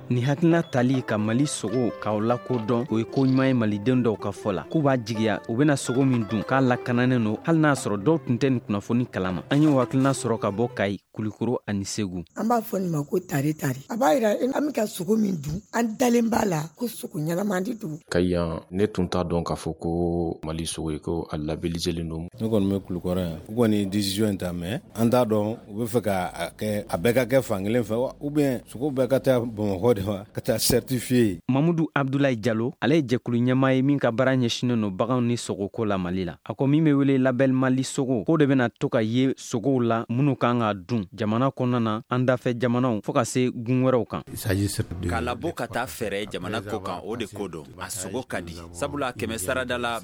Ni hakilina tali ka Mali sogo k'aw lakodɔn o ye ko ɲuman ye malidenw dɔw ka fɔ la k'u b'a jigiya u bena sogo min dun k'a lakananen no hali n'a sɔrɔ dɔw tun tɛ nin kunnafoni kalama. An ye hakilina sɔrɔ ka bɔ Kayi, Kulikoro ani Segu. An b'a fɔ nin ma ko tare tare. A b'a yira an bɛ ka sogo min dun an dalen b'a la ko sogo ɲɛnaman de don. Kayi yan ne tun t'a dɔn k'a fɔ ko Mali sogo ye ko a labelliselen don. Ne kɔni bɛ Kulikɔrɔ yan. U kɔni décision in ta mais an t'a dɔn u bɛ fɛ ka kɛ a bɛɛ ka kɛ fankelen fɛ wa ou bien sogo bɛɛ ka taa Bamakɔ de wa ka taa certifié. Mamudu Abdoulaye Diallo ale ye jɛkulu ɲɛmaa ye min ka baara ɲɛsinen no baganw ni sogoko la Mali la. A ko min bɛ wele label Mali sogo ko de bɛna to ka ye sogow la minnu kan ka dun jamana kɔnɔna na an dafɛ jamanaw fɔ ka se gun wɛrɛw kan. K'a labɔ ka taa fɛrɛ jamana ko kan o de ko don a sogo ka di sabula 100 sarada la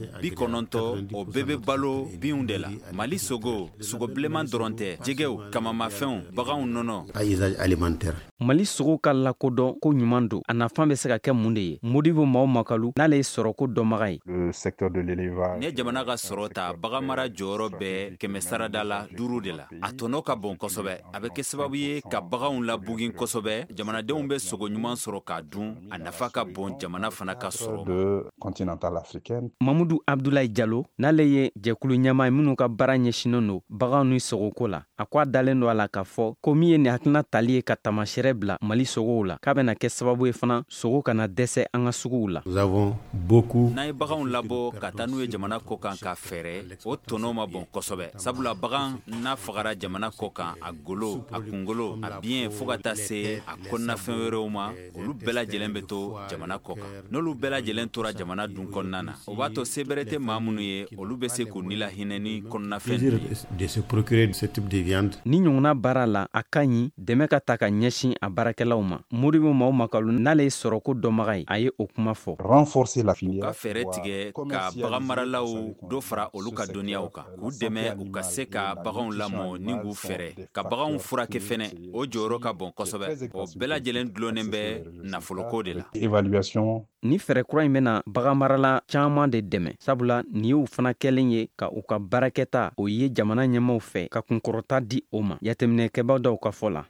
90 o bɛɛ bɛ balo binw de la. Mali sogo bilenman dɔrɔn tɛ jɛgɛw kamamafɛnw baganw nɔnɔ alimentaire. Mali sogo ka lakodɔn ko ɲuman don a nafan bɛ se ka kɛ mun de ye. Modibo Maw Makalu n'ale ye sɔrɔko dɔnbaga ye. Le secteur de l'élevage. Ne jamana ka sɔrɔ ta bagan mara jɔyɔrɔ bɛɛ 100 sarada la 5 de la. A tɔnɔ ka bon kosɛbɛ. A bɛ kɛ sababu ye ka baganw labugin kosɛbɛ. Jamanadenw bɛ sogo ɲuman sɔrɔ k'a dun. A nafa ka bon jamana fana ka sɔrɔ. De continentale africaine. Mamudu Abdoulaye Diallo n'ale ye jɛkulu ɲɛmaa ye minnu ka baara ɲɛsinen no baganw ni sogoko la. A ko a dalen don a la k'a fɔ ko min ye nin hakilina tali ye ka tamasɛrɛ bila Mali sogow la k'a bɛna kɛ sababu ye fana sogo kana dɛsɛ an ka suguw la. Nous avons beaucoup. N'a ye baganw labɔ ka taa n'u ye jamana kɔ kan ka fɛɛrɛ o tɔnɔ ma bon kosɛbɛ sabula bagan n'a fagara jamana kɔ kan a golo a kungolo a biɲɛ fɔ ka taa se a kɔnɔnafɛn wɛrɛw ma olu bɛɛ lajɛlen bɛ to jamana kɔ kan n'olu bɛɛ lajɛlen tora jamana dun kɔnɔna na o b'a to se bɛrɛ tɛ maa minnu ye olu bɛ se k'u nila hinɛ ni kɔnɔnafɛn de se procurer ce type de viande. Ni ɲɔgɔnna baara la a ka ɲi dɛmɛ ka ta ka ɲɛsin a baarakɛlaw ma. Modibo Maw Makalu n'ale ye sɔrɔko dɔnbaga ye a ye o kuma fɔ. Renforcer la filière. Ka fɛɛrɛ tigɛ ka bagan maralaw dɔ fara olu ka dɔnniyaw kan k'u dɛmɛ u ka se ka baganw lamɔ ni k'u fɛɛrɛ ka baganw furakɛ fɛnɛ o jɔyɔrɔ ka bon kosɛbɛ o bɛɛ lajɛlen dulonnen bɛ nafoloko de la. Évaluation. Ni fɛɛrɛ kura in bɛna bagan marala caman de dɛmɛ sabula nin y'u fana kɛlen ye ka u ka baarakɛta o ye jamana ɲɛmaw fɛ ka kunkɔrɔta di o ma yateminɛkɛbaw dɔw ka fɔ la.